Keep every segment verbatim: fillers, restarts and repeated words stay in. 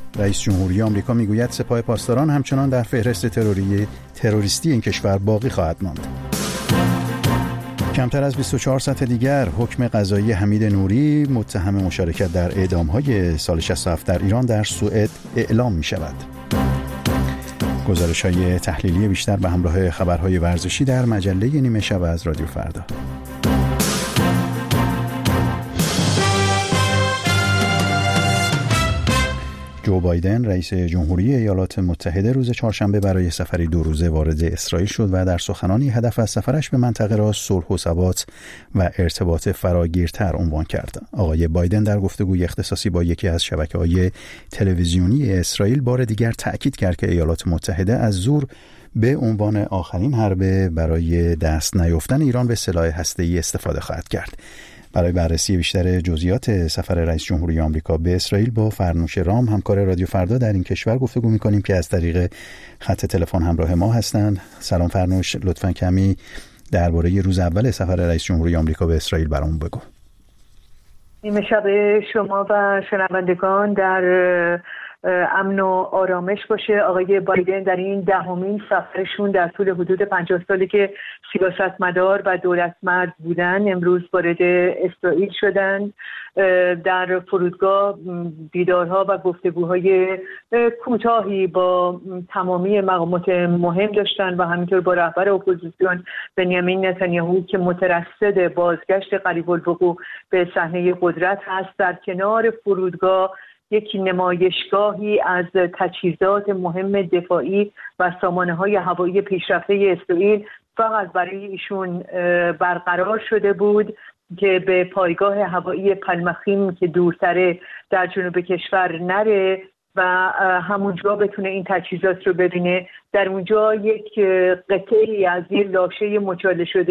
رئیس جمهوری آمریکا میگوید سپاه پاسداران همچنان در فهرست تروری تروریستی این کشور باقی خواهد ماند. کمتر از بیست و چهار ساعت دیگر حکم قضایی حمید نوری متهم مشارکت در اعدام‌های سال شصت و هفت در ایران در سوئد اعلام می شود. گزارش‌های تحلیلی بیشتر به همراه خبرهای ورزشی در مجله نیمه شب از رادیو فردا. جو بایدن رئیس جمهوری ایالات متحده روز چهارشنبه برای سفری دو روزه وارد اسرائیل شد و در سخنانی هدف از سفرش به منطقه را صلح و ثبات و ارتباط فراگیرتر عنوان کرد. آقای بایدن در گفتگوی اختصاصی با یکی از شبکه‌های تلویزیونی اسرائیل بار دیگر تأکید کرد که ایالات متحده از زور به عنوان آخرین حربه برای دست نیافتن ایران به سلاح هسته‌ای استفاده خواهد کرد. برای بررسی بیشتر جزئیات سفر رئیس جمهوری آمریکا به اسرائیل با فرنوش رام همکار رادیو فردا در این کشور گفتگو می‌کنیم که از طریق خط تلفن همراه ما هستند. سلام فرنوش، لطفاً کمی درباره روز اول سفر رئیس جمهوری آمریکا به اسرائیل برامون بگو. نیمه شب شما و شنوندگان در امن و آرامش باشه. آقای بایدن در این دهمین سفرشون در طول حدود پنجاه سالی که سیاستمدار و دولتمرد بودن امروز وارد اسرائیل شدن. در فرودگاه دیدارها و گفتگوهای کوتاهی با تمامی مقامات مهم داشتن و همینطور با رهبر اپوزیسیون بنیامین نتانیاهو که مترصد بازگشت قریب الوقوع به صحنه قدرت هست. در کنار فرودگاه یک نمایشگاهی از تجهیزات مهم دفاعی و سامانه‌های هوایی پیشرفته اسرائیل فقط برای ایشون برقرار شده بود که به پایگاه هوایی پلمخیم که دورتره در جنوب کشور نره و همونجا بتونه این تجهیزات رو ببینه. در اونجا یک قطعی از یک لاشه مچاله شده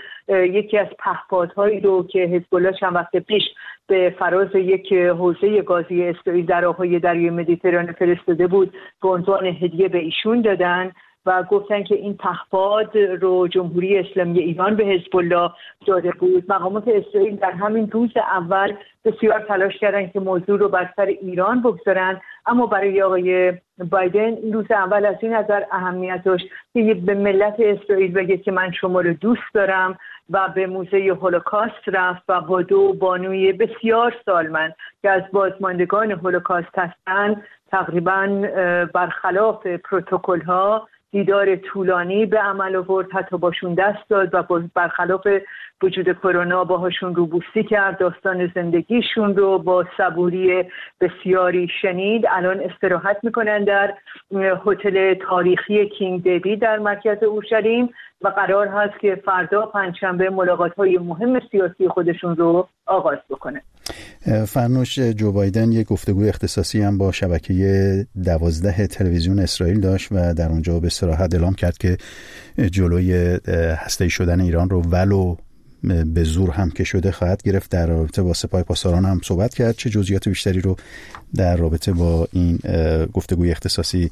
یکی از پهپادهایی رو که حزب الله چند وقت پیش به فراز یک حوزه گازی اسرائیل در آبهای دریای مدیترانه فرستاده بود به عنوان هدیه به ایشون دادن و گفتن که این پهپاد رو جمهوری اسلامی ایران به حزب الله داده بود. مقامات اسرائیل در همین روز اول بسیار تلاش کردن که موضوع رو بر سر ایران بگذارن، اما برای آقای بایدن این روز اول از این نظر اهمیت داشت که به ملت اسرائیل بگه که من شما رو دوست دارم و به موزه هولوکاست رفت و با دو بانوی بسیار سالمند که از بازماندگان هولوکاست هستند تقریباً برخلاف پروتکل ها دیدار طولانی به عمل آورد، حتی باشون دست داد و برخلاف وجود کرونا باهاشون روبوسی کرد، داستان زندگیشون رو با صبوری بسیاری شنید. الان استراحت میکنن در هتل تاریخی کینگ دیوید در مرکز اورشلیم و قرار هست که فردا پنجشنبه ملاقات‌های مهم سیاسی خودشون رو آغاز بکنه. فرنوش، جو بایدن یک گفتگوی اختصاصی هم با شبکه دوازده تلویزیون اسرائیل داشت و در اونجا به صراحت اعلام کرد که جلوی هسته‌ای شدن ایران رو ولو به زور هم که شده خواهد گرفت. در رابطه با سپاه پاسداران هم صحبت کرد. چه جزئیات بیشتری رو در رابطه با این گفتگوی اختصاصی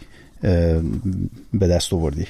به دست آوردی؟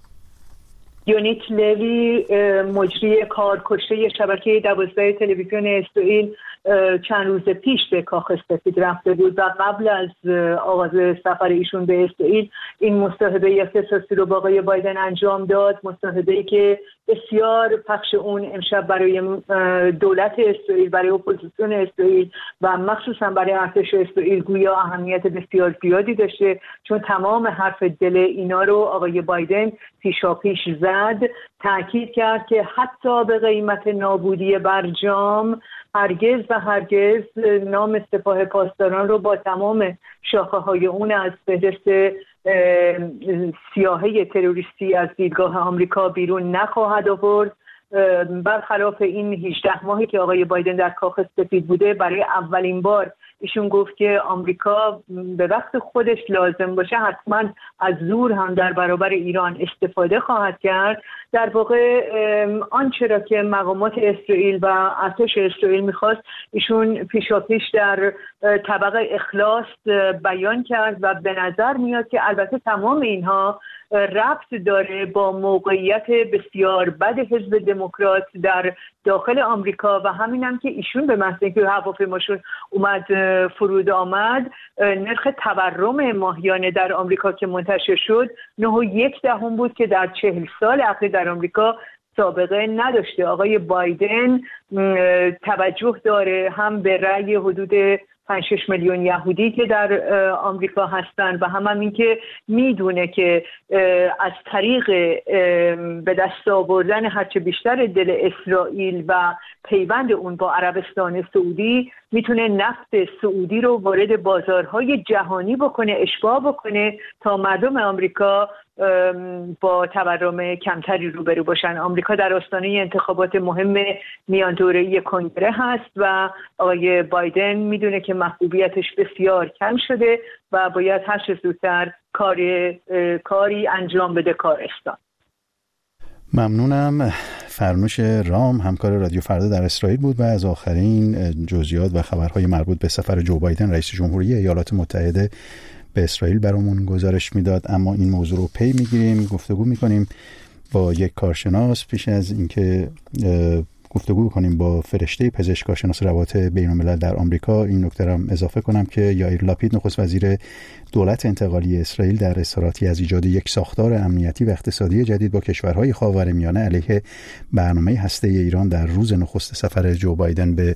یونیت لوی مجری کار کشته شبکه دوازده تلویزیون اسرائیل چند روز پیش به کاخ سفید رفته بود و قبل از آغاز سفر ایشون به اسرائیل این مصاحبه اختصاصی رو با آقای بایدن انجام داد. مصاحبه‌ای که بسیار پخش اون امشب برای دولت اسرائیل، برای اپوزیسیون اسرائیل و مخصوصا برای ارتش اسرائیل گویا اهمیت بسیار زیادی داشته، چون تمام حرف دل اینا رو آقای بایدن پیشاپیش زد. تأکید کرد که حتی به قیمت نابودی برجام هرگز و هرگز نام سپاه پاسداران رو با تمام شاخه‌های اون از فهرست سیاهه تروریستی از دیدگاه آمریکا بیرون نخواهد آورد. برخلاف این هجده ماهی که آقای بایدن در کاخ سفید بوده، برای اولین بار ایشون گفت که آمریکا به وقت خودش لازم باشه حتما از زور هم در برابر ایران استفاده خواهد کرد. در واقع آنچه را که مقامات اسرائیل و ارتش اسرائیل میخواست ایشون پیشاپیش در طبق اخلاص بیان کرد و به نظر میاد که البته تمام اینها ربط داره با موقعیت بسیار بد حزب دموکرات در داخل آمریکا و همین هم که ایشون به محض اینکه هواپیماشون اومد فرود آمد، نرخ تورم ماهیانه در آمریکا که منتشر شد نه و یک دهم بود که در چهل سال اخیر در آمریکا سابقه نداشته. آقای بایدن توجه داره هم به رأی حدود پنج شش میلیون یهودی که در آمریکا هستند و هم, هم این که میدونه که از طریق به دست آوردن هرچه بیشتر دل اسرائیل و پیوند اون با عربستان سعودی میتونه نفت سعودی رو وارد بازارهای جهانی بکنه، اشباع بکنه تا مردم آمریکا با تورم کمتری روبرو باشن. آمریکا در آستانه انتخابات مهم میان دوره‌ای کنگره هست و آقای بایدن میدونه که محبوبیتش بسیار کم شده و باید هر چه زودتر کار کاری انجام بده کارستان. ممنونم. فرنوش رام، همکار رادیو فردا در اسرائیل بود و از آخرین جزئیات و خبرهای مربوط به سفر جو بایدن رئیس جمهوری ایالات متحده به اسرائیل برامون گزارش میداد. اما این موضوع رو پی میگیریم، گفتگو میکنیم با یک کارشناس پیش از اینکه گفتگو کنیم با فرشته پزشک کارشناس روابط بین الملل در آمریکا. این نکته را اضافه کنم که یائیر لاپید نخست وزیر دولت انتقالی اسرائیل در اظهاراتی از ایجاد یک ساختار امنیتی و اقتصادی جدید با کشورهای خاورمیانه علیه برنامه هسته ایران در روز نخست سفر جو بایدن به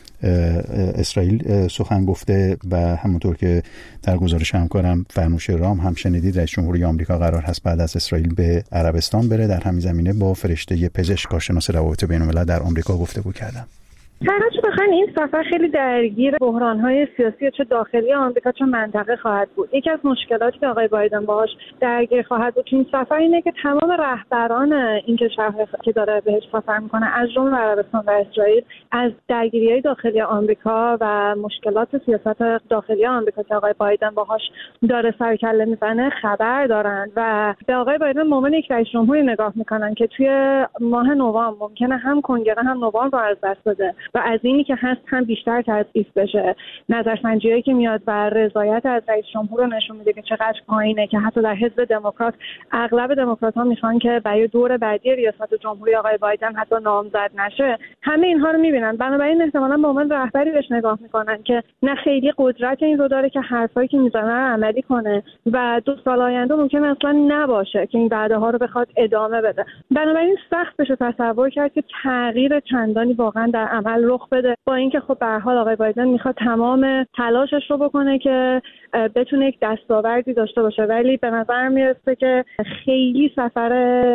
اسرائیل سخن گفته و همونطور که در گزارش همکارم فرنوش رام هم شنیدید، رئیس جمهوری آمریکا قرار هست بعد از اسرائیل به عربستان بره. در همین زمینه با فرشته پزشک کارشناس روابط بین الملل در آمریکا گفتگو کردم. هرچه بخواین این سفر خیلی درگیر بحران‌های سیاسی چه داخلی آمریکا چه منطقه خواهد بود. یکی از مشکلاتی که آقای بایدن باهاش درگیر خواهد بود این سفر اینه که تمام رهبران این کشور که داره بهش سفر میکنه از جمله عربستان و اسرائیل از درگیری‌های داخلی آمریکا و مشکلات سیاست داخلی آمریکا که آقای بایدن باهاش داره سر کله میزنه خبر دارن و به آقای بایدن مومن یک رئیس جمهوری نگاه میکنن که توی ماه نوامبر ممکنه هم کنگره هم نوامبر رو از دست بده و از اینی که هست هم بیشتر تضعیف بشه. نظرسنجی‌هایی که میاد و رضایت از رئیس جمهور رو نشون میده که چقدر پایینه که حتی در حزب دموکرات اغلب دموکرات‌ها میخوان که برای دور بعدی ریاست جمهوری آقای بایدن حتی نامزد نشه. همه اینها رو میبینن، بنابراین احتمالاً به عنوان رهبری بهش نگاه میکنن که نه خیلی قدرت این رو داره که حرفایی که میزنه عملی کنه و دو سال آینده ممکنه اصلا نباشه که این وعده ها رو بخواد ادامه بده. بنابراین سخت بشه تصور کرد که تغییر چندانی واقعا در عمل رخ بده، با اینکه خب به هر حال آقای بایدن میخواد تمام تلاشش رو بکنه که بتونه یک دستاوردی داشته باشه، ولی به نظر میرسه که خیلی سفر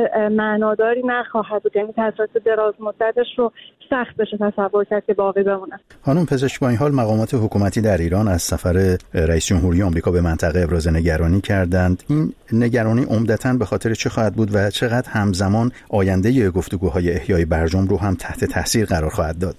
معناداری نخواهد بود، یعنی تاثیرات دراز مدتش رو سخت بشه تصور کرد که باقی بمونه. خانم پزشک، با این حال مقامات حکومتی در ایران از سفر رئیس جمهوری آمریکا به منطقه ابراز نگرانی کردند. این نگرانی عمدتاً به خاطر چه خواهد بود و چقدر همزمان آینده گفتگوهای احیای برجام رو هم تحت تاثیر قرار خواهد داد؟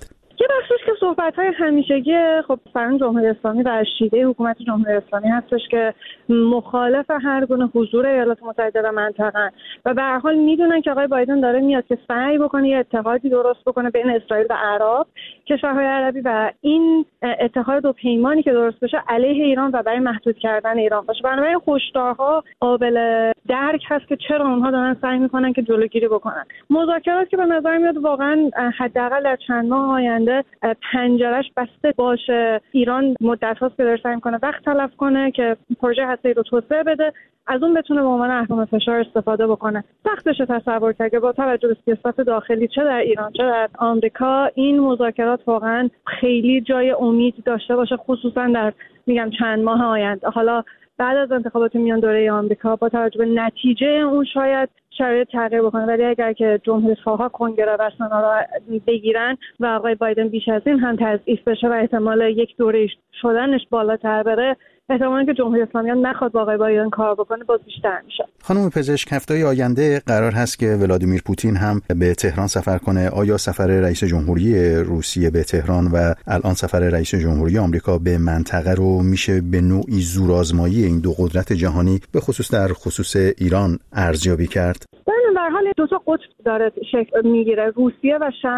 صحبت‌های همیشگی خب فرهنگ جمهوری اسلامی و شیوه حکومت جمهوری اسلامی هستش که مخالف هر گونه حضور ایالات متحده در منطقه و به هر حال میدونن که آقای بایدن داره میاد که سعی بکنه یه اتحادی درست بکنه بین اسرائیل و عرب کشورهای عربی و این اتحاد و پیمانی که درست بشه علیه ایران و برای محدود کردن ایران باشه. بنابراین هشدارها قابل درک هست که چرا اونها دارن سعی میکنن که جلوگیری بکنن. مذاکرات که به نظر میاد واقعا حداقل در چند ماه آینده پنجره‌اش بسته باشه. ایران مدت هاست که داره سعی میکنه وقت تلف کنه که پروژه هسته‌ای رو توسعه بده، از اون بتونه به عنوان اهرم فشار استفاده بکنه. سخت بشه تصور کرد که با توجه به سیاست داخلی چه در ایران چه در آمریکا این مذاکرات واقعا خیلی جای امید داشته باشه، خصوصا در میگم چند ماه آینده. حالا بعد از انتخابات میان دوره آمریکا با توجه به نتیجه اون شاید شرایط تغییر بکنه، ولی اگر که جمهوری خواها کنگره و سنا را بگیرن و آقای بایدن بیش از این هم تضعیف بشه و احتمال یک دوره شدنش بالاتر بره، احتمالاً که جمهوری اسلامی نخواد با آقای بایدن کار بکنه باز بیشتر میشه. خانم پزشک، هفته آینده قرار هست که ولادیمیر پوتین هم به تهران سفر کنه. آیا سفر رئیس جمهوری روسیه به تهران و الان سفر رئیس جمهوری آمریکا به منطقه رو میشه به نوعی زورآزمایی این دو قدرت جهانی به خصوص در خصوص ایران ارزیابی کرد؟ در حال دو تا قطب داره شکل میگیره، روسیه و شرق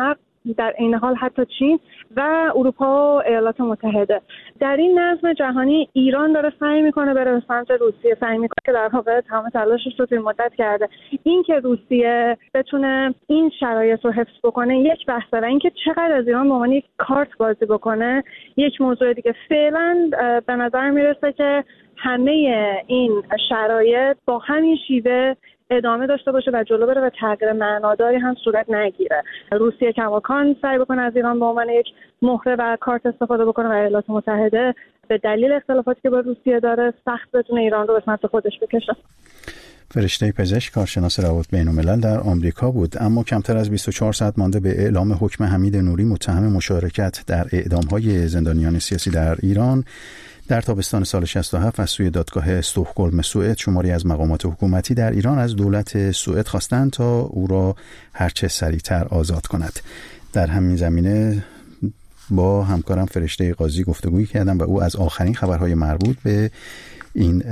در این حال حتی چین و اروپا و ایالات متحده. در این نظم جهانی ایران داره سعی میکنه بره به سمت روسیه، سعی میکنه که در واقع تمام تلاشش رو توی مدت کرده. این که روسیه بتونه این شرایط رو حفظ بکنه یک بحثه و اینکه چقدر از ایران به عنوان یک کارت بازی بکنه یک موضوع دیگه. فعلا به نظر میرسه که همه این شرایط با همین شیوه ادامه داشته باشه و جلو بره و تغییر معناداری هم صورت نگیره. روسیه کماکان سعی بکنه از ایران به عنوان یک مهره و کارت استفاده بکنه و ایالات متحده به دلیل اختلافاتی که با روسیه داره سخت بتونه ایران رو به سمت خودش بکشه. فرشته پزشک، کارشناس روابط بین‌الملل در آمریکا بود. اما کمتر از بیست و چهار ساعت مانده به اعلام حکم حمید نوری متهم مشارکت در اعدام‌های زندانیان سیاسی در ایران در تابستان سال شصت و هفت از سوی دادگاه استکهلم سوئد، شماری از مقامات حکومتی در ایران از دولت سوئد خواستند تا او را هرچه سریعتر آزاد کند. در همین زمینه با همکارم فرشته قاضی گفتگویی کردم و او از آخرین خبرهای مربوط به این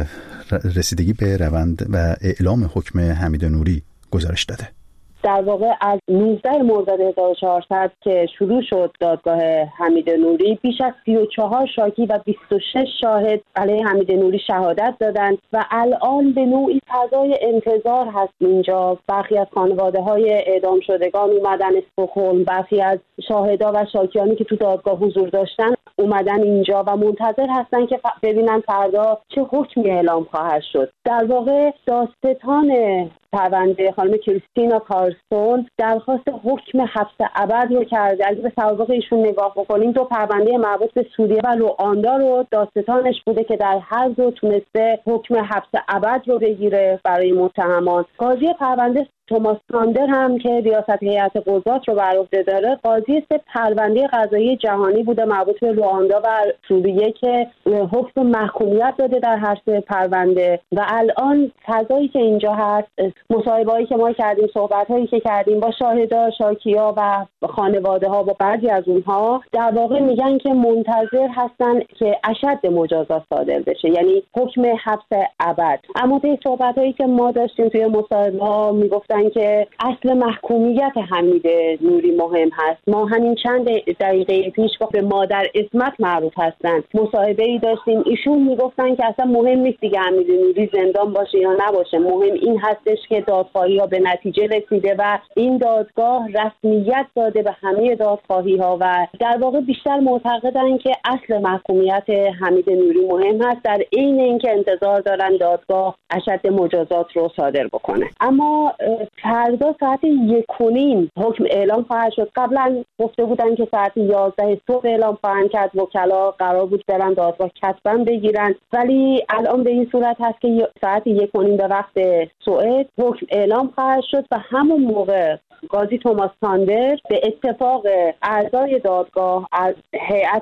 رسیدگی به روند و اعلام حکم حمید نوری گزارش داده. در واقع از نوزده مرداد هزار و چهارصد که شروع شد دادگاه حمید نوری، بیش از سی و چهار شاکی و بیست و شش شاهد علیه حمید نوری شهادت دادند و الان به نوعی فضای انتظار هست اینجا. برخی از خانواده‌های اعدام شدگان اومدن استکهلم، برخی از شاهدا و شاکیانی که تو دادگاه حضور داشتن اومدن اینجا و منتظر هستن که ببینن فردا چه حکمی اعلام خواهد شد. در واقع دادستان پرونده خانم کریستینا کارلسون درخواست حکم حبس ابد رو کرده. اگه به سوابق ایشون نگاه بکنیم، دو پرونده مربوط به سوریه و رواندا رو دادستانش بوده که در هر دو تونسته حکم حبس ابد رو بگیره برای متهمان. قاضی پرونده توماس ساندر هم که ریاست هیئت قضات رو بر عهده داره، قاضی سه پرونده قضایی جهانی بوده مربوط به رواندا و سوریه که حکم محکومیت داده در هر سه پرونده. و الان فضایی که اینجا هست، مصاحبه‌ای که ما کردیم، صحبت‌هایی که کردیم با شاهدا، شاکی‌ها و خانواده‌ها، با بعضی از اونها در واقع میگن که منتظر هستن که اشد مجازات صادر بشه، یعنی حکم حبس ابد. اما طی صحبت‌هایی که ما داشتیم توی مصاحبه‌ها میگفتن که اصل محکومیت حمید نوری مهم هست. ما همین چند دقیقه پیش به مادر عصمت معروف هستن مصاحبه‌ای داشتیم، ایشون میگفتن که اصلا مهم نیست دیگه حمید نوری زندان باشه یا نباشه، مهم این هستش که دادخواهی‌ها به نتیجه رسیده و این دادگاه رسمیت داده به همه دادخواهی‌ها و در واقع بیشتر معتقدن که اصل محکومیت حمید نوری مهم هست، در عین اینکه انتظار دارن دادگاه اشد مجازات رو صادر بکنه. اما فردا ساعت یک و نیم حکم اعلام خواهد شد. قبلا گفته بودن که ساعت یازده صبح اعلام خواهند کرد، وکلا قرار بود برن دادگاه کتبا بگیرن، ولی الان به این صورت هست که ساعت یک و نیم به وقت سوئد حکم اعلام خواهد شد و همون موقع قاضی توماس ساندر به اتفاق اعضای دادگاه از هیئت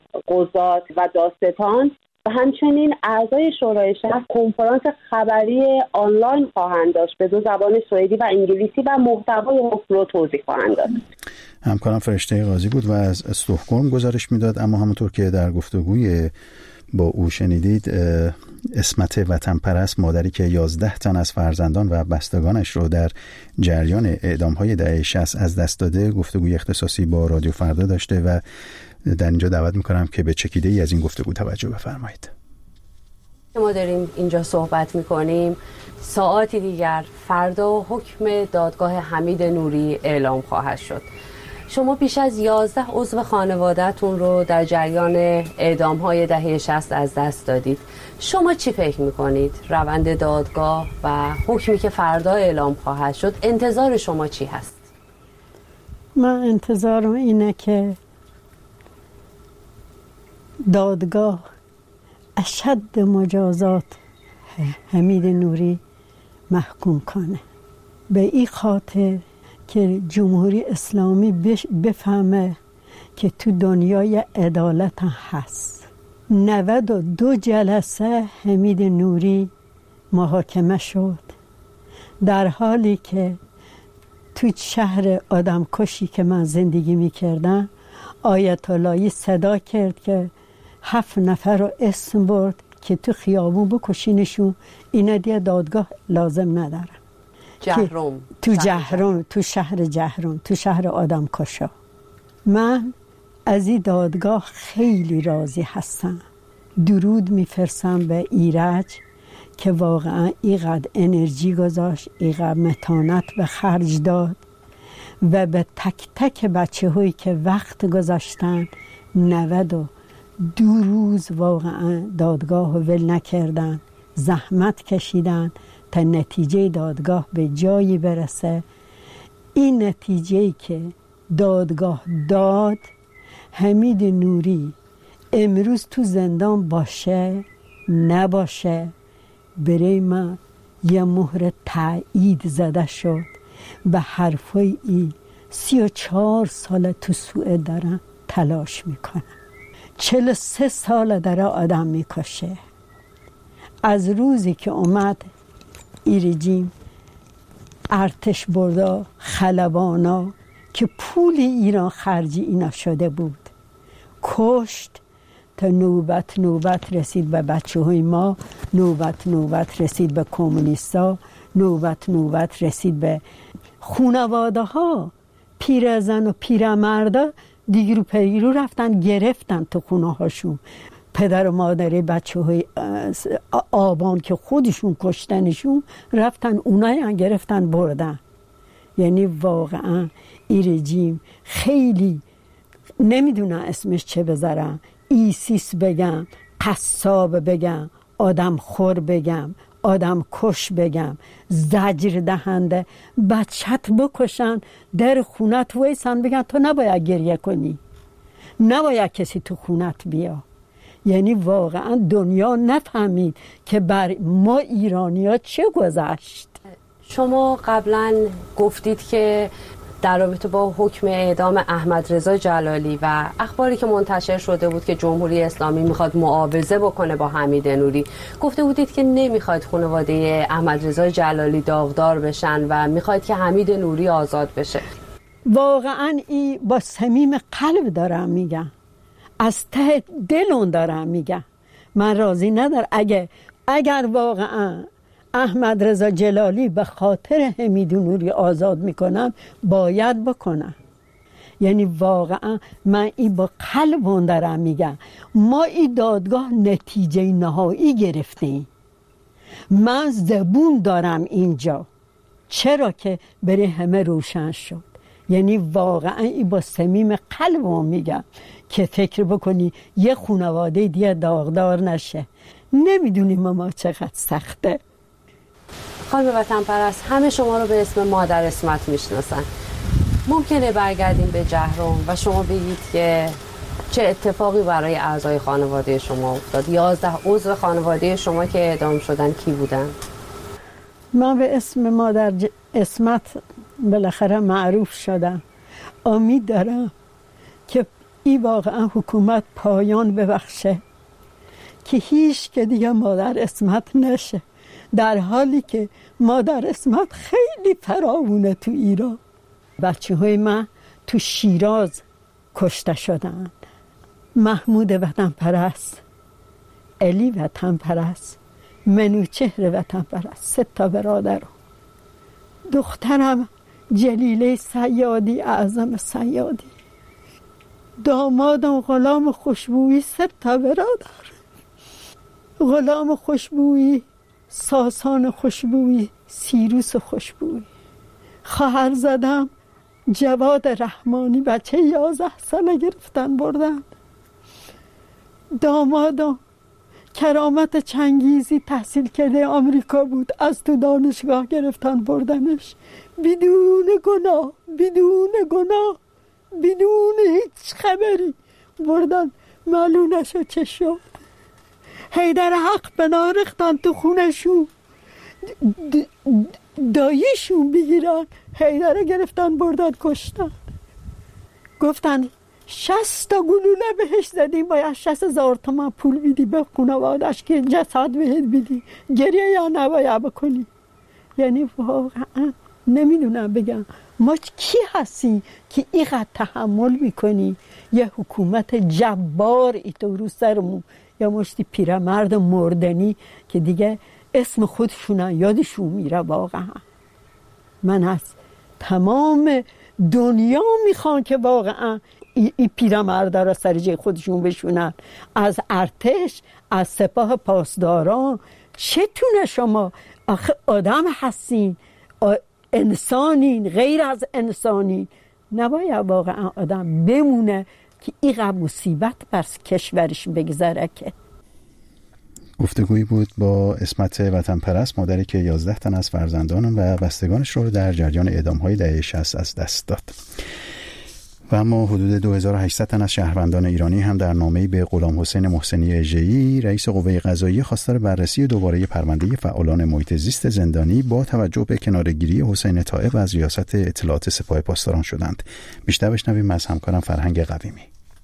قضات و دادستان و همچنین اعضای شورای شهر کنفرانس خبری آنلاین خواهند داشت به دو زبان سوئدی و انگلیسی و محتوای حکم رو توضیح خواهند داد. همکارم فرشته قاضی بود و از استکهلم گزارش میداد. اما همونطور که در گفتگوی با او شنیدید، عصمت وطن پرست، مادری که یازده تن از فرزندان و بستگانش رو در جریان اعدام‌های دهه شصت از دست داده، گفتگوی اختصاصی با رادیو فردا داشته و در اینجا دعوت میکنم که به چکیده ای از این گفتگو توجه بفرمایید. ما داریم اینجا صحبت میکنیم، ساعاتی دیگر فردا حکم دادگاه حمید نوری اعلام خواهد شد. شما بیش از یازده عضو خانواده‌تون رو در جریان اعدام‌های دهه شصت از دست دادید. شما چی فکر میکنید؟ روند دادگاه و حکمی که فردا اعلام خواهد شد، انتظار شما چی هست؟ من انتظارم اینه که دادگاه اشد مجازات حمید نوری محکوم کنه، به این خاطر که جمهوری اسلامی بفهمه که تو دنیای عدالت هست. نود و دو جلسه حمید نوری محاکمه شد، در حالی که تو شهر آدم کشی که من زندگی میکردم آیت اللهی صدا کرد که هفت نفر رو اسم برد که تو خیابون بکشینشون، اینا دیگه دادگاه لازم نداره. جهرم تو جهرم تو شهر جهرم تو شهر آدمکشا. من از این دادگاه خیلی راضی هستم. درود میفرستم به ایرج که واقعا اینقدر انرژی گذاشت، اینقدر متانت به خرج داد و به تک تک بچه هایی که وقت گذاشتن نود و دو روز واقعا دادگاه رو ول نکردن، زحمت کشیدن تا نتیجه دادگاه به جایی برسه. این نتیجه‌ای که دادگاه داد، حمید نوری امروز تو زندان باشه نباشه، برای من یه مهر تایید زده شد به حرفای ای سی و چهار سال تو سوئد دارن تلاش میکنن، چهل و سه سال داره آدم میکشه. از روزی که اومد ای رژیم ارتش بردا خلبانا که پول ایران خرجی اینا شده بود کشت، تا نوبت نوبت رسید به بچه های ما، نوبت نوبت رسید به کمونیستا، نوبت نوبت رسید به خانواده ها. پیرزن و پیرمردا دیگرو پیرو رفتن گرفتن تو خونه هاشون. پدر و مادر بچه های آبان که خودشون کشتنشون رفتن اونای هم گرفتن بردن. یعنی واقعا این رژیم خیلی نمیدونم اسمش چه بذارم، ایسیس بگم، قصاب بگم، آدم خور بگم، آدم کش بگم، زجر دهنده، بچت بکشن در خونت ویسن بگن تو نباید گریه کنی، نباید کسی تو خونت بیا. یعنی واقعا دنیا نفهمید که بر ما ایرانی ها چه گذشت. شما قبلا گفتید که در رابطه با حکم اعدام احمد رضا جلالی و اخباری که منتشر شده بود که جمهوری اسلامی میخواد معاوضه بکنه با حمید نوری، گفته بودید که نمیخواید خانواده احمد رضا جلالی داغدار بشن و میخواید که حمید نوری آزاد بشه. واقعا این با صمیم قلب دارم میگم، از ته دلون دارم میگم، من راضی ندارم. اگر اگر واقعا احمد رضا جلالی به خاطر حمید نوری آزاد میکنم باید بکنم. یعنی واقعا من این با قلبون دارم میگم. ما این دادگاه نتیجه نهایی گرفتیم، من زبون دارم اینجا، چرا که برای همه روشن شد. یعنی واقعا این با صمیم قلبم میگم که فکر بکنی یه خانواده دیگه داغدار نشه. نمیدونیم ما چقدر سخته. خانم وطن پرست، همه شما رو به اسم مادر اسمت میشناسن. ممکنه برگردیم به جهرم و شما بگید که چه اتفاقی برای اعضای خانواده شما افتاد؟ یازده عضو خانواده شما که اعدام شدن کی بودن؟ من به اسم مادر ج... اسمت بالاخره معروف شدم. امید دارم که این واقعا حکومت پایان ببخشه که هیچ که دیگه مادر اسمت نشه، در حالی که مادر اسمت خیلی فراوونه تو ایران. بچه های من تو شیراز کشته شدن. محمود وطن پرست، علی وطن پرست، منوچهر وطن پرست، سه تا برادر. دخترم جلیله صیادی، اعظم صیادی. دامادم غلام خوشبویی، سه تا برادر. غلام خوشبویی، ساسان خوشبویی، سیروس خوشبویی. خواهر زدم جواد رحمانی، بچه یازده ساله گرفتن بردن. دامادم کرامت چنگیزی تحصیل کرده آمریکا بود، از تو دانشگاه گرفتن بردنش بدون گناه، بدون گناه، بدون هیچ خبری بردن. معلوم نشد چه شد. حیدر حق بنا ریختن تو خونشون، داییشون بگیرن، حیدر گرفتن بردن کشتن. گفتن شصت تا گلوله بهش زدیم، باید شصت هزار تومان پول بیدی به خانواده‌اش که جسد بهت بیدی، گریه یا نباید بکنی. یعنی واقعا نمیدونم بگم ما کی هستی که اینقدر تحمل میکنی یه حکومت جبار ای تو رو سرمون، یا مشتی پیرمرد مردنی که دیگه اسم خودشون یادشون میره. واقعا من از تمام دنیا میخوان که واقعا این ای پیرمرد را سر جای خودشون بشونن، از ارتش، از سپاه پاسداران. چتونه شما آخه آدم هستین، انسانین، غیر از انسانین. نباید واقعا آدم بمونه که این قدر مصیبت بر کشورش بگذره. که گفتگویی بود با اسمت وطن پرست، مادری که یازده تن از فرزندان و بستگانش رو در جریان اعدام‌های دهه شصت از دست داد. و اما حدود دو هزار و هشتصد تن از شهروندان ایرانی هم در نامه‌ای به غلام حسین محسنی اژه‌ای رئیس قوه قضاییه خواستار بررسی دوباره پرونده فعالان محیط زیست زندانی با توجه به کناره‌گیری حسین طائب از ریاست اطلاعات سپاه پاسداران شدند. بیشتر بشنویم از همکارم فرهنگ قویمی.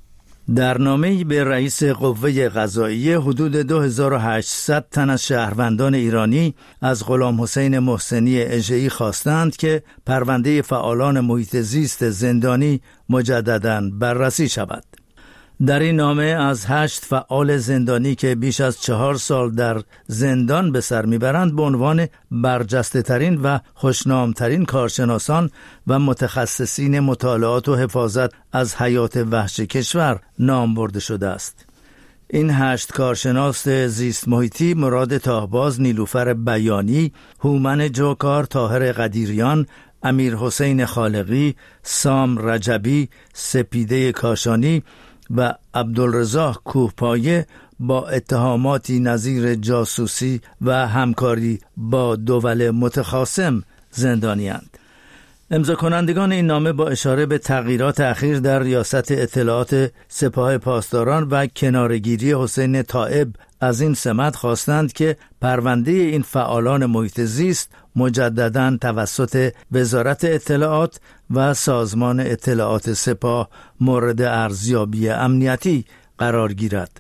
در نامه‌ای به رئیس قوه قضاییه حدود دو هزار و هشتصد تن از شهروندان ایرانی از غلام حسین محسنی اژه‌ای خواستند که پرونده فعالان محیط زیست زندانی مجدداً بررسی شود. در این نامه از هشت فعال زندانی که بیش از چهار سال در زندان به سر میبرند به عنوان برجسته ترین و خوشنامترین کارشناسان و متخصصین مطالعات و حفاظت از حیات وحش کشور نام برده شده است. این هشت کارشناس زیست محیطی مراد تاهباز نیلوفر بیانی، هومن جوکار، طاهر قدیریان، امیر حسین خالقی، سام رجبی، سپیده کاشانی و عبدالرزاق کوهپایه با اتهاماتی نظیر جاسوسی و همکاری با دول متخاصم زندانی‌اند. امضا کنندگان این نامه با اشاره به تغییرات اخیر در ریاست اطلاعات سپاه پاسداران و کناره‌گیری حسین طائب از این سمت خواستند که پرونده این فعالان محیط زیست مجدداً توسط وزارت اطلاعات و سازمان اطلاعات سپاه مورد ارزیابی امنیتی قرار گیرد.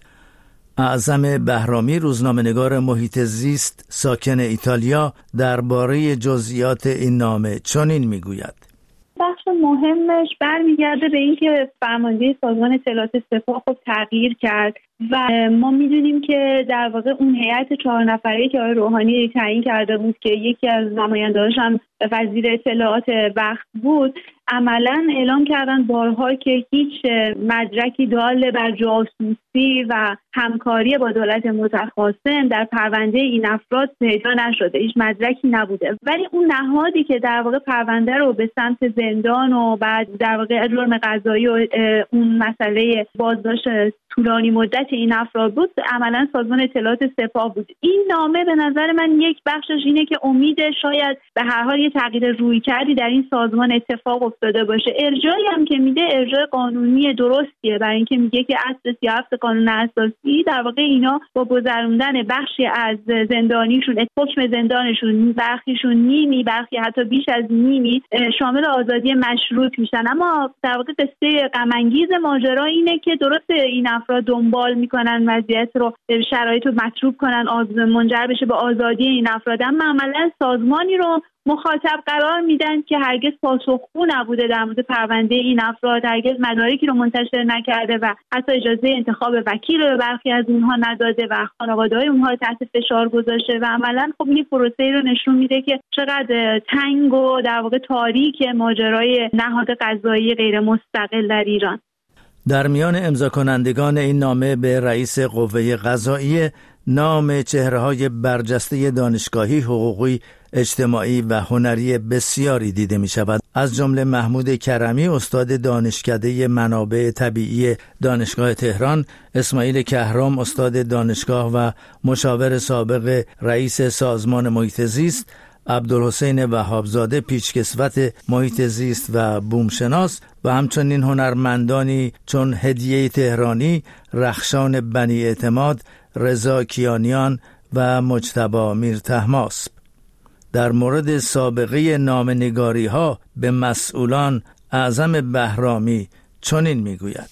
اعظم بهرامی، روزنامه‌نگار محیط زیست ساکن ایتالیا، درباره جزئیات این نامه چنین میگوید: بخش مهمش برمیگرده به اینکه فرمانده سازمان اطلاعات سپاه خب تغییر کرد و ما میدونیم که در واقع اون هیئت چهار نفره که آقای روحانی تعیین کرده بود که یکی از نماینده‌هاش هم وزیر اطلاعات وقت بود، عملاً اعلام کردن بارها که هیچ مدرکی دال بر جاسوسی و همکاری با دولت متخاصم در پرونده این افراد پیدا نشده، هیچ مدرکی نبوده. ولی اون نهادی که در واقع پرونده رو به سمت زندان و بعد در واقع جرم قضایی و اون مسئله بازداشت طولانی مدت این افراد بود، عملاً سازمان اطلاعات سپاه بود. این نامه به نظر من یک بخشش اینه که امید شاید به هر حال یه تغییر رویکردی در این سازمان اتفاق افتاده باشه. ارجاعی هم که میده ارجاع قانونی درستیه، برای اینکه میگه که اصل سی و هفت قانون اساسی در واقع اینا با گذروندن بخشی از زندانیشون، حکم زندانشون، برخیشون نیمی، برخی حتی بیش از نیمی شامل آزادی مشروط میشن. اما در واقع قصه غم انگیز ماجرا اینه که درست این افراد دنبال میکنن وضعیت رو، شرایط رو مطلوب کنن، منجر بشه به آزادی این افراد، اما عملا سازمانی رو مخاطب قرار میدن که هرگز پاسخگو نبوده در مورد پرونده این افراد، هرگز مدارکی رو منتشر نکرده و حتی اجازه انتخاب وکیل رو به برخی از اونها نداده و خانواده‌های اونها تحت فشار گذاشته و عملاً خب این پروسه‌ای رو نشون میده که چقدر تنگ و در واقع تاریک ماجرای نهاد قضایی غیر مستقل در ایران. در میان امضا کنندگان این نامه به رئیس قوه قضاییه نام چهره‌های برجسته دانشگاهی، حقوقی، اجتماعی و هنری بسیاری دیده می شود. از جمله محمود کرمی، استاد دانشکده منابع طبیعی دانشگاه تهران، اسماعیل کهرام، استاد دانشگاه و مشاور سابق رئیس سازمان محیط زیست، عبدالحسین وهابزاده، پیشکسوت محیط زیست و بومشناس و همچنین هنرمندانی چون هدیه تهرانی، رخشان بنی اعتماد، رضا کیانیان و مجتبی میرطهماسب. در مورد سابقه نامه‌نگاری ها به مسئولان اعظم بهرامی چنین میگوید: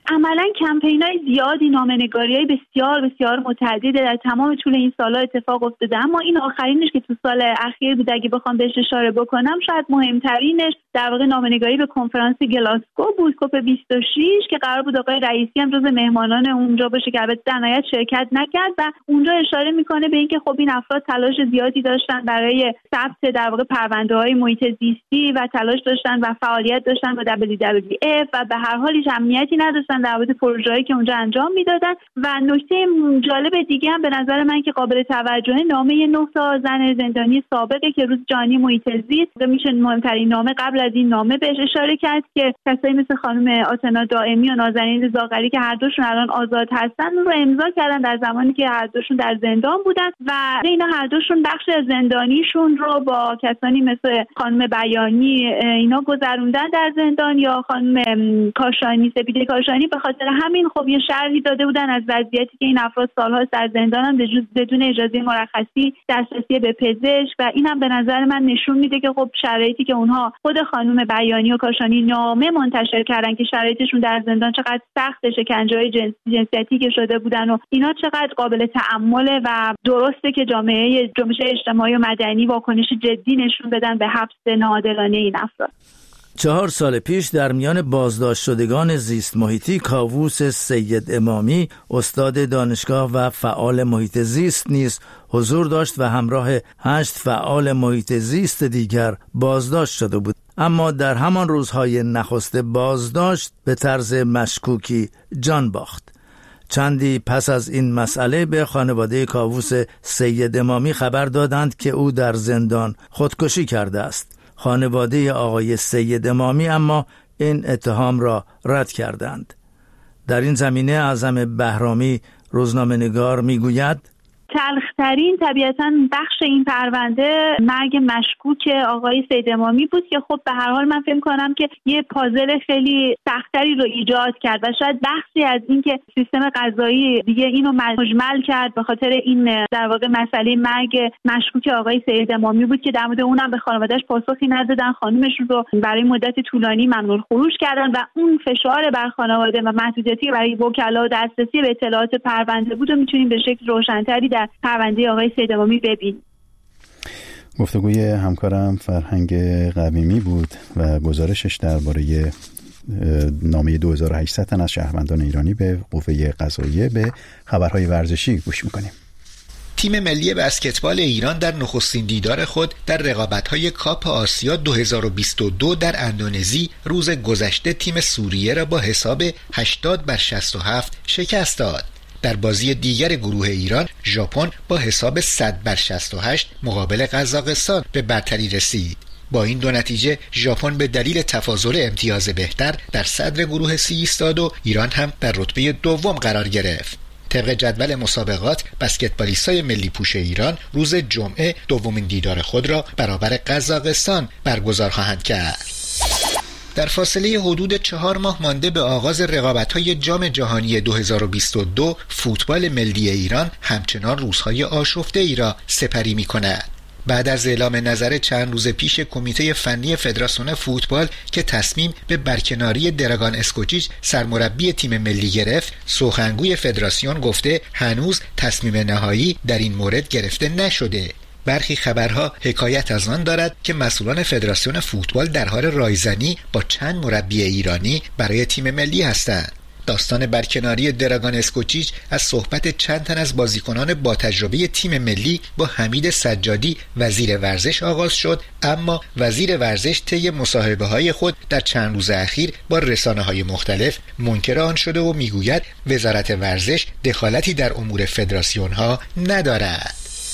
عملا کمپین‌های زیادی، نامه‌نگاری‌های بسیار بسیار متعدد در تمام طول این سال‌ها اتفاق افتاده، اما این آخرینش که تو سال اخیر بود اگه بخوام بهش اشاره بکنم، شاید مهمترینش در واقع نامه‌نگاری به کنفرانس گلاسگو بود، کوپ بیست و شش، که قرار بود آقای رئیسی هم جزو مهمانان اونجا باشه که البته در نهایت شرکت نکرد و اونجا اشاره میکنه به اینکه خب این افراد تلاش زیادی داشتن برای ثبت در واقع پرونده‌های محیط زیستی و تلاش داشتن و فعالیت داشتن با دبلیو دبلیو اف و به هر حال هیچ امنیتی نداشتن در مورد پروژه‌ای که اونجا انجام میدادن. و نکته جالب دیگه هم به نظر من که قابل توجهه، نامه نه تا زن زندانی سابقه که روز جهانی محیط زیست میشه مهمترین نامه، قبل از این نامه بهش اشاره کرد که کسایی مثل خانم آتنا دائمی و نازنین زاغری که هر دوشون الان آزاد هستن رو امضا کردن در زمانی که هر دوشون در زندان بودن و اینا هر دوشون بخش از زندانیشون رو با کسانی مثل خانم بیانی اینا گذروندن در زندان، یا خانم کاشانی، سپیده کاشانی. به خاطر همین خب یه شرحی داده بودن از وضعیتی که این افراد سال‌هاست در زندانن بدون اجازه مرخصی، دسترسی به پزشک، و اینم به نظر من نشون میده که خب شرایطی که اونها خود خانم بیانی و کاشانی نامه منتشر کردن که شرایطشون در زندان چقدر سخت، شکنجه‌های جنس جنسیتی که شده بودن و اینا چقدر قابل تأمله و درسته که جامعه جنبش اجتماعی و مدنی واکنش جدی نشون بدن به حبس ناعادلانه این افراد. چهار سال پیش در میان بازداشت شدگان زیست محیطی کاووس سید امامی، استاد دانشگاه و فعال محیط زیست نیز حضور داشت و همراه هشت فعال محیط زیست دیگر بازداشت شده بود. اما در همان روزهای نخست بازداشت به طرز مشکوکی جان باخت. چندی پس از این مسئله به خانواده کاووس سید امامی خبر دادند که او در زندان خودکشی کرده است. خانواده آقای سید امامی اما این اتهام را رد کردند. در این زمینه اعظم بهرامی، روزنامه‌نگار، میگوید تلخ‌ترین طبیعتاً بخش این پرونده مرگ مشکوک آقای سید امامی بود که خب به هر حال من فکر کنم که یه پازل خیلی سختری رو ایجاد کرد و شاید بخشی از این که سیستم قضایی دیگه اینو مجمل کرد به خاطر این در واقع مسئله مرگ مشکوک آقای سید امامی بود که در مورد اونم به خانواده‌اش پاسخی ندادن، خانومشون رو برای مدت طولانی ممنوع خروج کردن و اون فشار بر خانواده و محدودیتی برای وکلا و دسترسی به اطلاعات پرونده بود و می‌تونیم به شکل روشن‌تری در پرونده آقای سید امامی ببین. گفتگوی همکارم فرهنگ قویمی بود و گزارشش درباره نامه دو هزار و هشتصد تن از شهروندان ایرانی به قوه قضاییه. به خبرهای ورزشی گوش میکنیم. تیم ملی بسکتبال ایران در نخستین دیدار خود در رقابت‌های کاپ آسیا دو هزار و بیست و دو در اندونزی روز گذشته تیم سوریه را با حساب هشتاد بر شصت و هفت شکست داد. در بازی دیگر گروه ایران، ژاپن با حساب صد بر شصت و هشت مقابل قزاقستان به برتری رسید. با این دو نتیجه ژاپن به دلیل تفاضل امتیاز بهتر در صدر گروه سی ایستاد و ایران هم در رتبه دوم قرار گرفت. طبق جدول مسابقات، بسکتبالیستای ملی پوش ایران روز جمعه دومین دیدار خود را برابر قزاقستان برگزار خواهند کرد. در فاصله حدود چهار ماه مانده به آغاز رقابت‌های جام جهانی دو هزار و بیست و دو، فوتبال ملی ایران همچنان روزهای آشفته ای را سپری می‌کند. بعد از اعلام نظر چند روز پیش کمیته فنی فدراسیون فوتبال که تصمیم به برکناری دراگان اسکوچیچ سرمربی تیم ملی گرفت، سخنگوی فدراسیون گفته هنوز تصمیم نهایی در این مورد گرفته نشده. برخی خبرها حکایت از آن دارد که مسئولان فدراسیون فوتبال در حال رایزنی با چند مربی ایرانی برای تیم ملی هستند. داستان برکناری دراگان اسکوچیچ از صحبت چند تن از بازیکنان با تجربه تیم ملی با حمید سجادی وزیر ورزش آغاز شد، اما وزیر ورزش طی مصاحبه‌های خود در چند روز اخیر با رسانه‌های مختلف منکر آن شده و میگوید وزارت ورزش دخالتی در امور فدراسیون‌ها ندارد.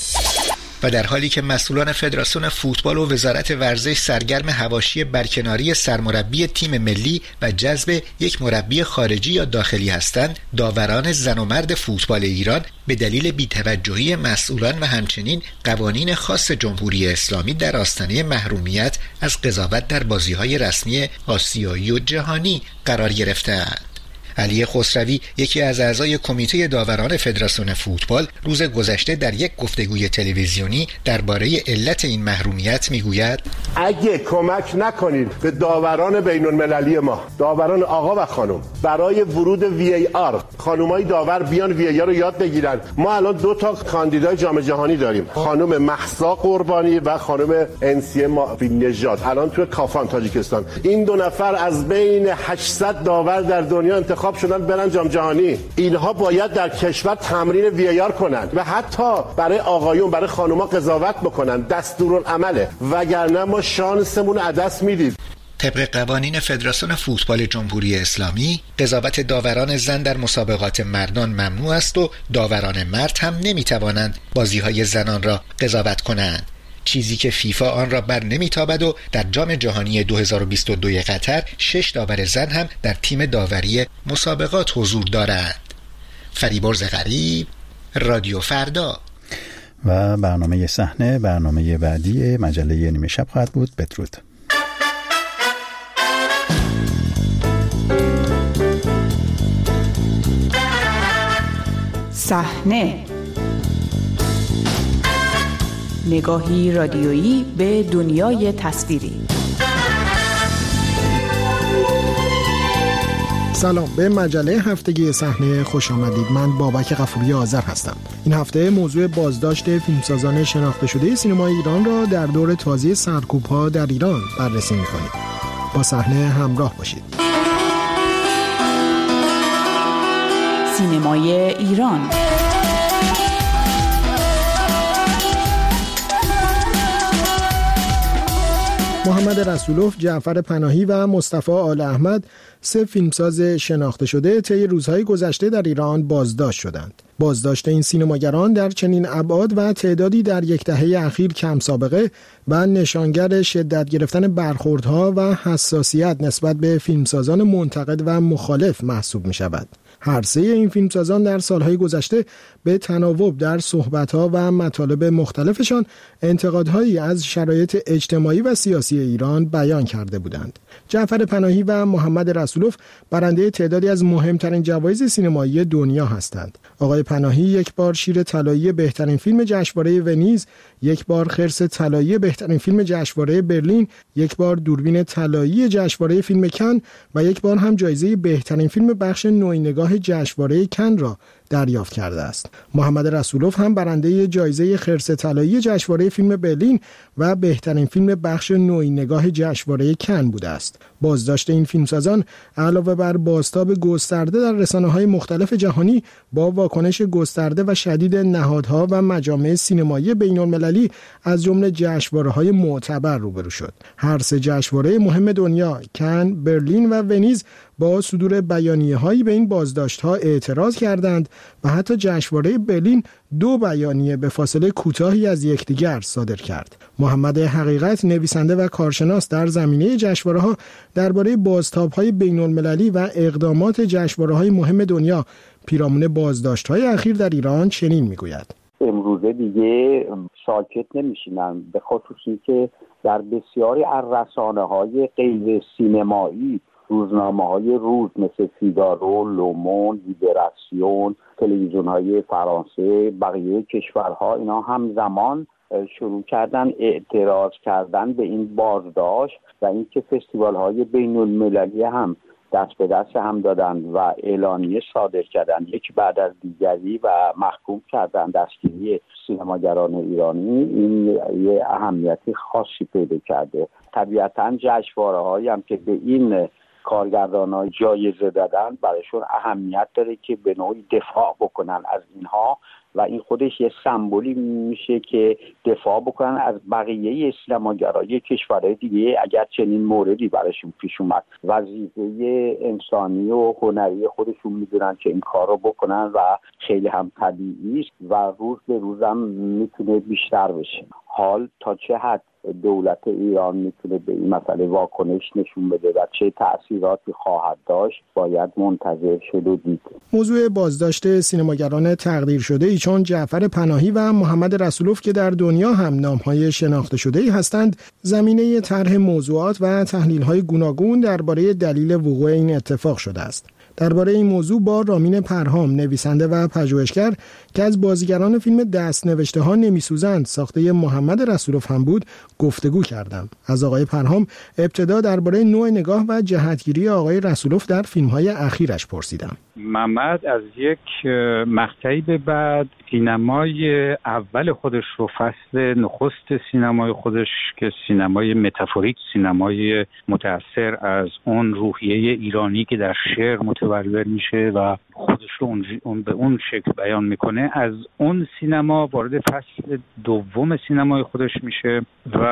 و در حالی که مسئولان فدراسیون فوتبال و وزارت ورزش سرگرم حواشی برکناری سرمربی تیم ملی و جذب یک مربی خارجی یا داخلی هستند، داوران زن و مرد فوتبال ایران به دلیل بی‌توجهی مسئولان و همچنین قوانین خاص جمهوری اسلامی در آستانه محرومیت از قضاوت در بازی‌های رسمی آسیایی و جهانی قرار گرفتند. علی خسروی، یکی از اعضای کمیته داوران فدراسیون فوتبال، روز گذشته در یک گفتگوی تلویزیونی درباره علت این محرومیت میگوید: اگه کمک نکنید به داوران بین المللی ما، داوران آقا و خانم، برای ورود وی ای آر، خانمای داور بیان وی ای آر رو یاد بگیرن. ما الان دو تا کاندیدای جام جهانی داریم، خانم مهسا قربانی و خانم انسیه ماوی نژاد، الان تو کافان تاجیکستان. این دو نفر از بین هشتصد داور در دنیا انتخاب شدن برن جام جهانی. اینها باید در کشور تمرین وی ای آر کنن و حتی برای آقایون، برای خانوما قضاوت بکنن. دستورالعمله، وگرنه ما شانسمون رو از دست میدیم. طبق قوانین فدراسیون فوتبال جمهوری اسلامی، قضاوت داوران زن در مسابقات مردان ممنوع است و داوران مرد هم نمیتوانند بازی‌های زنان را قضاوت کنند، چیزی که فیفا آن را بر نمیتابد و در جام جهانی دو هزار و بیست و دو قطر شش داور زن هم در تیم داوری مسابقات حضور دارند. فریبرز غریب، رادیو فردا. و برنامه صحنه برنامه بعدی مجله نیمه شب خواهد بود. بدرود. صحنه، نگاهی رادیویی به دنیای تصویری. سلام، به مجله هفتگی صحنه خوش آمدید. من بابک غفوری آذر هستم. این هفته موضوع بازداشت فیلمسازان شناخته شده سینمای ایران را در دور تازه سرکوب‌ها در ایران بررسی می‌کنیم. با صحنه همراه باشید. سینمای ایران. محمد رسولوف، جعفر پناهی و مصطفی آل احمد، سه فیلمساز شناخته شده طی روزهای گذشته در ایران بازداشت شدند. بازداشت این سینماگران در چنین ابعاد و تعدادی در یک دهه اخیر کم سابقه و نشانگر شدت گرفتن برخوردها و حساسیت نسبت به فیلمسازان منتقد و مخالف محسوب می شود. هر سه این فیلمسازان در سالهای گذشته به تناوب در صحبت‌ها و مطالب مختلفشان انتقادهایی از شرایط اجتماعی و سیاسی ایران بیان کرده بودند. جعفر پناهی و محمد رسولوف برنده تعدادی از مهمترین جوایز سینمایی دنیا هستند. آقای پناهی یک بار شیر طلایی بهترین فیلم جشنواره ونیز، یک بار خرس طلایی بهترین فیلم جشنواره برلین، یک بار دوربین طلایی جشنواره فیلم کن و یک بار هم جایزه بهترین فیلم بخش نوینگاه جشنواره کن را دریافت کرده است. محمد رسولوف هم برنده جایزه خرس طلایی جشنواره فیلم برلین و بهترین فیلم بخش نوینگاه جشنواره کن بوده است. بازداشت این فیلمسازان علاوه بر بازتاب گسترده در رسانه‌های مختلف جهانی با واکنش گسترده و شدید نهادها و مجامع سینمایی بین‌المللی از جمله جشنواره‌های معتبر روبرو شد. هر سه جشنواره مهم دنیا، کن، برلین و ونیز، با صدور بیانیه‌هایی به این بازداشت‌ها اعتراض کردند و حتی جشنواره برلین دو بیانیه به فاصله کوتاهی از یکدیگر صادر کرد. محمد حقیقت، نویسنده و کارشناس در زمینه جشنواره‌ها، درباره بازتاب‌های بین‌المللی و اقدامات جشنواره‌های مهم دنیا پیرامون بازداشت‌های اخیر در ایران چنین می‌گوید: امروزه دیگه ساکت نمی‌شینن، به خصوصی که در بسیاری از رسانه‌های غیر سینمایی، روزنامه‌های روز مثل فیگارو، لومون، لیبراسیون، تلویزیون‌های فرانسه، بقیه کشورها، اینا همزمان شروع کردن اعتراض کردن به این بازداشت و اینکه فستیوال‌های بین‌المللی هم دست به دست هم دادن و اعلامیه صادر کردن یک بعد از دیگری و محکوم کردن دستگیری سینماگران ایرانی. این یه اهمیتی خاصی پیدا کرده. طبیعتاً جشنواره‌هایی هم که به این کارگردان‌ها جایزه دادن برایشون اهمیت داره که به نوعی دفاع بکنن از اینها و این خودش یه سمبولی میشه که دفاع بکنن از بقیه سینماگرای کشورهای دیگه اگر چنین موردی براشون پیش اومد. وظیفه انسانی و هنری خودشون میدونن که این کار رو بکنن و خیلی هم طبیعی است و روز به روزم میتونه بیشتر بشه. حال تا چه حد دولت ایران میتونه به این مسئله واکنش نشون بده و چه تأثیراتی خواهد داشت باید منتظر شد و دید. موضوع بازداشت سینماگران تقدیر شده ای چون جعفر پناهی و محمد رسولوف که در دنیا هم نام‌های شناخته شده‌ای هستند، زمینه طرح موضوعات و تحلیل‌های گوناگون درباره دلیل وقوع این اتفاق شده است. درباره این موضوع با رامین پرهام، نویسنده و پژوهشگر که از بازیگران فیلم دست نوشته ها نمیسوزند ساخته محمد رسولوف هم بود گفتگو کردم. از آقای پرهام ابتدا درباره نوع نگاه و جهتگیری آقای رسولوف در فیلم‌های اخیرش پرسیدم. محمد از یک مقطعی به بعد سینمای اول خودش رو، فصل نخست سینمای خودش که سینمای متافوریک، سینمای متأثر از اون روحیه ایرانی که در شعر متولد میشه و خودش رو اون به اون شکل بیان میکنه، از اون سینما وارد فصل دوم سینمای خودش میشه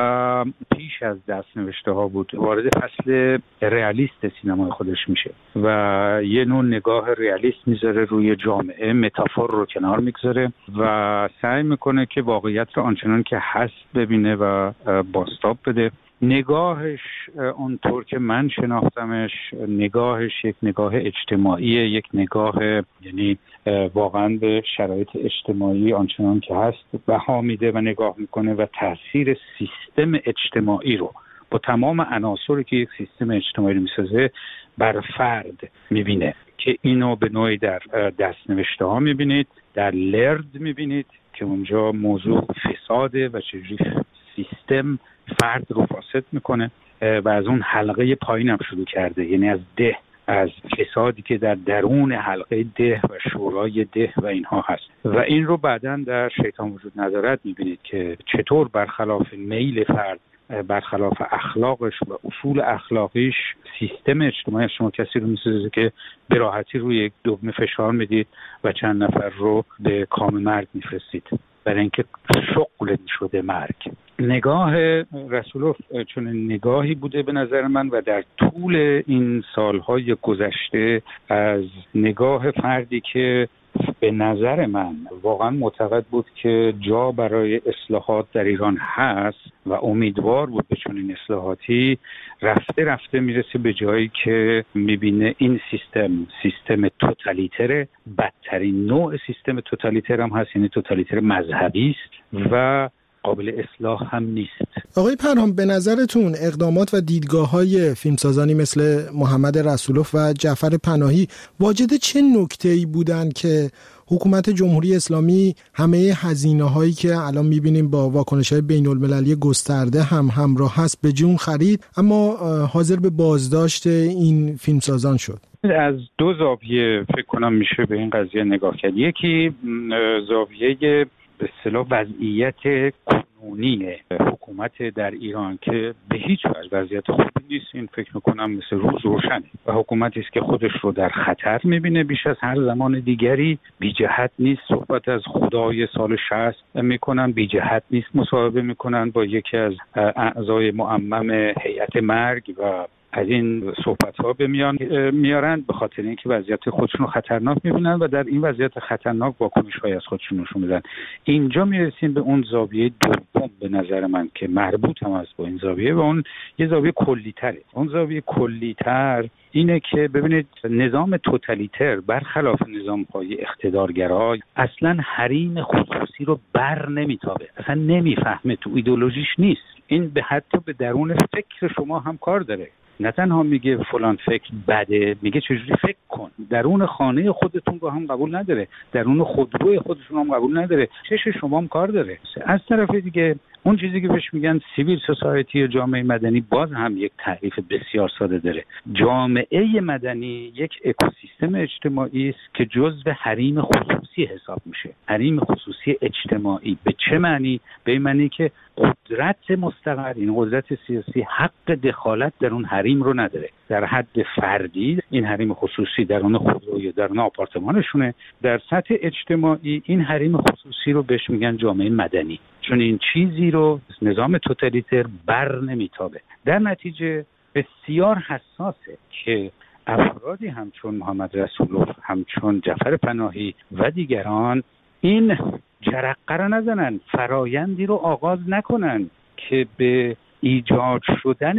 و پیش از دست نوشته ها بود وارد فصل رئالیست سینمای خودش میشه و یه نوع نگاه رئالیست میذاره روی جامعه، متافور رو کنار میگذاره و سعی میکنه که واقعیت رو آنچنان که هست ببینه و بازتاب بده. نگاهش اونطور که من شناختمش، نگاهش یک نگاه اجتماعیه، یک نگاه یعنی واقعا به شرایط اجتماعی آنچنان که هست بها میده و نگاه میکنه و تاثیر سیستم اجتماعی رو با تمام عناصری که یک سیستم اجتماعی رو میسازه بر فرد میبینه که اینو به نوعی در دستنوشته ها میبینید، در لرد میبینید که اونجا موضوع فساده و چجوری سیستم فرد رو فاسد میکنه و از اون حلقه پایین هم شروع کرده، یعنی از ده، از فسادی که در درون حلقه ده و شورای ده و اینها هست و این رو بعداً در شیطان وجود ندارد میبینید که چطور برخلاف میل فرد، برخلاف اخلاقش و اصول اخلاقیش، سیستم اجتماعی شما کسی رو میسازه که به راحتی روی یک دکمه فشار میدید و چند نفر رو به کام مرگ میفرستید برای اینکه شغل شده مرگ. نگاه رسولوف چون نگاهی بوده به نظر من و در طول این سالهای گذشته از نگاه فردی که به نظر من واقعا معتقد بود که جا برای اصلاحات در ایران هست و امیدوار بود به چنین اصلاحاتی، رفته رفته میرسه به جایی که میبینه این سیستم سیستم توتالیتره، بدترین نوع سیستم توتالیتر هم هست، یعنی توتالیتر مذهبی است و قابل اصلاح هم نیست. آقای پرهام، به نظرتون اقدامات و دیدگاه‌های فیلمسازانی مثل محمد رسولوف و جعفر پناهی واجد چه نکته‌ای بودن که حکومت جمهوری اسلامی همه هزینه‌هایی که الان می‌بینیم با واکنش‌های بین‌المللی گسترده هم همراه هست به جون خرید، اما حاضر به بازداشت این فیلمسازان شد؟ از دو زاویه فکر کنم میشه به این قضیه نگاه کرد. یکی زاویه به اصطلاح وضعیت کنونی حکومت در ایران که به هیچ وجه وضعیت خوبی نیست. این فکر میکنم مثل روز روشنه و حکومتی است که خودش رو در خطر میبینه بیش از هر زمان دیگری. بی جهت نیست صحبت از خدای سال شصت میکنن، بی جهت نیست مصاحبه میکنن با یکی از اعضای معمم هیئت مرگ و از این صحبت ها به میان میارن به خاطر اینکه وضعیت خودشون رو خطرناک میبینن و در این وضعیت خطرناک واکنش های از خودشون نشون میدن. اینجا میرسیم به اون زاویه دوم به نظر من که مربوط هم است با این زاویه و اون یه زاویه کلی تره. اون زاویه کلی تر اینه که ببینید نظام توتالیتر برخلاف نظام های اقتدارگرا اصلا حریم خصوصی رو بر نمیتابه، اصلا نمیفهمه، تو ایدئولوژیش نیست. این به حتی به درون فکر شما هم کار داره. نه تنها میگه فلان فکر بده، میگه چجوری فکر کن. درون خانه خودتون رو هم قبول نداره، درون خودروی خودتون هم قبول نداره، چش شما هم کار داره. از طرف دیگه اون چیزی که بهش میگن سیویل سوسایتی یا جامعه مدنی باز هم یک تعریف بسیار ساده داره. جامعه مدنی یک اکوسیستم اجتماعی است که جزو حریم خصوصی حساب میشه. حریم خصوصی اجتماعی به چه معنی؟ به این معنی که قدرت مستقر، این قدرت سیاسی حق دخالت در اون حریم رو نداره. در حد فردی این حریم خصوصی درون خودرو یا درون آپارتمانشونه، در سطح اجتماعی این حریم خصوصی رو بهش میگن جامعه مدنی، چون این چیزی رو نظام توتالیتر بر نمیتابه. در نتیجه بسیار حساسه که افرادی همچون محمد رسولوف، همچون جعفر پناهی و دیگران این جرقه را نزنن، فرایندی رو آغاز نکنن که به ایجاد شدن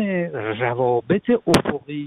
روابط افقی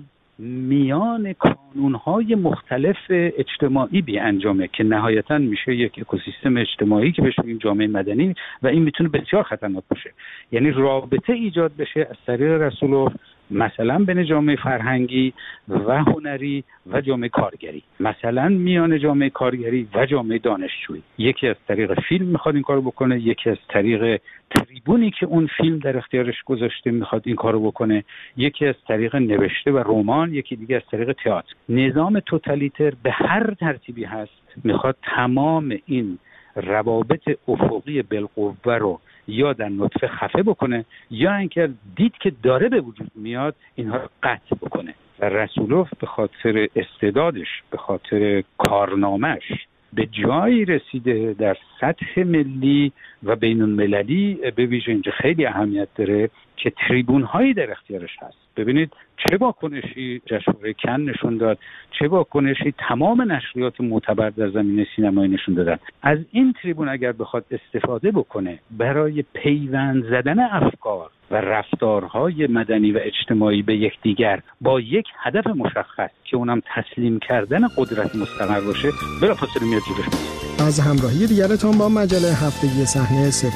میان کانونهای مختلف اجتماعی بی انجامه که نهایتاً میشه یک اکوسیستم اجتماعی که بهش میگیم جامعه مدنی و این میتونه بسیار خطرناک باشه. یعنی رابطه ایجاد بشه از طریق رسولوف مثلا بین جامعه فرهنگی و هنری و جامعه کارگری، مثلا میان جامعه کارگری و جامعه دانشجویی. یکی از طریق فیلم میخواد این کارو بکنه، یکی از طریق تریبونی که اون فیلم در اختیارش گذاشته میخواد این کارو بکنه، یکی از طریق نوشته و رمان، یکی دیگه از طریق تئاتر. نظام توتالیتر به هر ترتیبی هست میخواد تمام این روابط افقی بالقوه رو یا در نطفه خفه بکنه یا اینکه دید که داره به وجود میاد اینها رو قطع بکنه. و رسولوف به خاطر استعدادش، به خاطر کارنامش به جایی رسیده در سطح ملی و بین المللی، به ویژه اینجا خیلی اهمیت داره که تریبون هایی در اختیارش هست. ببینید چه واکنشی جشنواره کن نشون داد، چه واکنشی تمام نشریات معتبر در زمینه سینمایی نشون دادن. از این تریبون اگر بخواد استفاده بکنه برای پیوند زدن افکار و رفتارهای مدنی و اجتماعی به یکدیگر با یک هدف مشخص که اونم تسلیم کردن قدرت مستقر باشه، بلافاصله میاد جلوش. از همراهی دیگرتان با مجله هفتگی صحنه